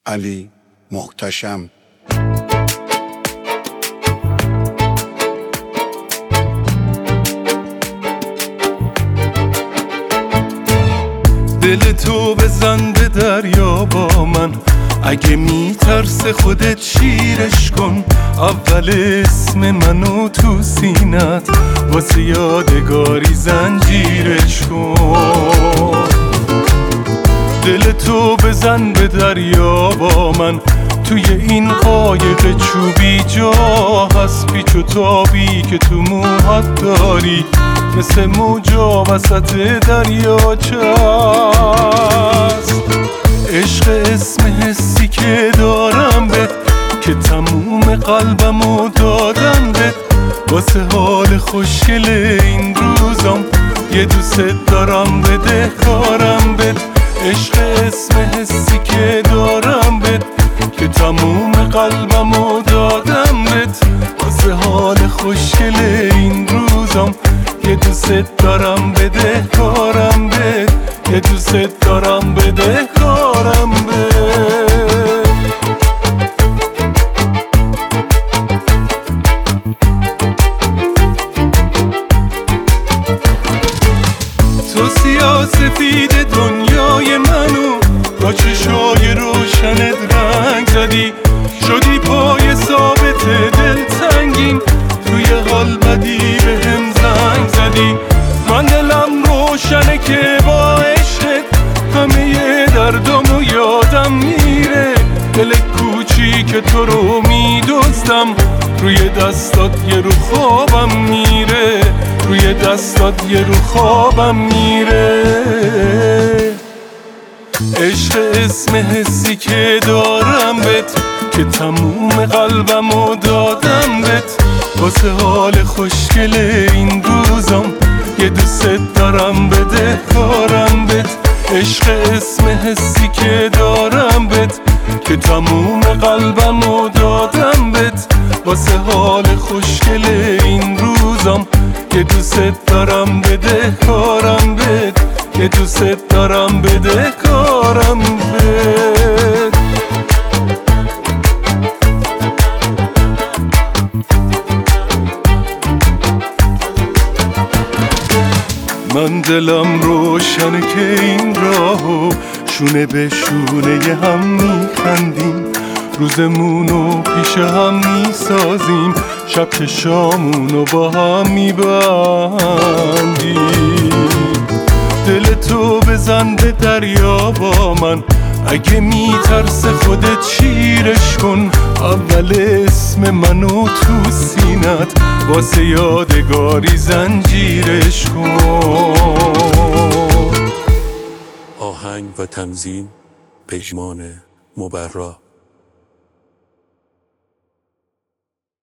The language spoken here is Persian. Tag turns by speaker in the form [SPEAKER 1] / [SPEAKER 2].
[SPEAKER 1] علی محتشم.
[SPEAKER 2] دل تو بزن به دریا با من، اگه میترسه خودت شیرش کن. اول اسم منو تو سینت واسه یادگاری زنجیرش کن. دل تو بزن به دریا با من، توی این قایق چوبی جا هست پیچ و تابی که تو موهات داری، مثل موجا وسط دریاچه است. عشق اسم حسی که دارم بهت، که تموم قلبمو دادم بهت. واسه حال خوشگل این روزام یه دوست دارم بده کارم بهت. عشق اسم حسی که دارم بهت، که تموم قلبمو دادم بهت. واسه حال خوشگل این روزام یه دوست دارم بده کارم بهت. یه دوست دارم بده کارم بهت. تو سیاسفید دنیای منو با چشای روشنت رنگ زدی، شدی پای ثابت دلتنگیم، توی حال بدی به هم زنگ زدی. من دلم روشنه که با عشقت همه دردامو یادم میره. دل کوچیک تو رو میدزدم، روی دستات یه رو خوابم میره. روی دستات یه رو خوابم میره. عشق اسم حسی که دارم بهت، که تموم قلبمو دادم بهت. واسه حال خوشگل این روزام یه دوست دارم بده کارم بهت. عشق اسم حسی که دارم بهت، که تموم قلبمو دادم بهت. واسه حال خوشگل این روزام یه دوست دارم بده کارم بهت. یه دوست دارم بده کارم بهت. من دلم روشنه که این راهو شونه به شونه ی هم میخندیم. روزمونو پیش هم میسازیم، شب که شامونو با هم میبندیم. دل تو بزن به دریا با من، اگه میترسه خودت شیرش کن. اول اسم منو تو سینت واسه یادگاری زنجیرش کن.
[SPEAKER 3] آهنگ و تنظیم پژمان مبرا.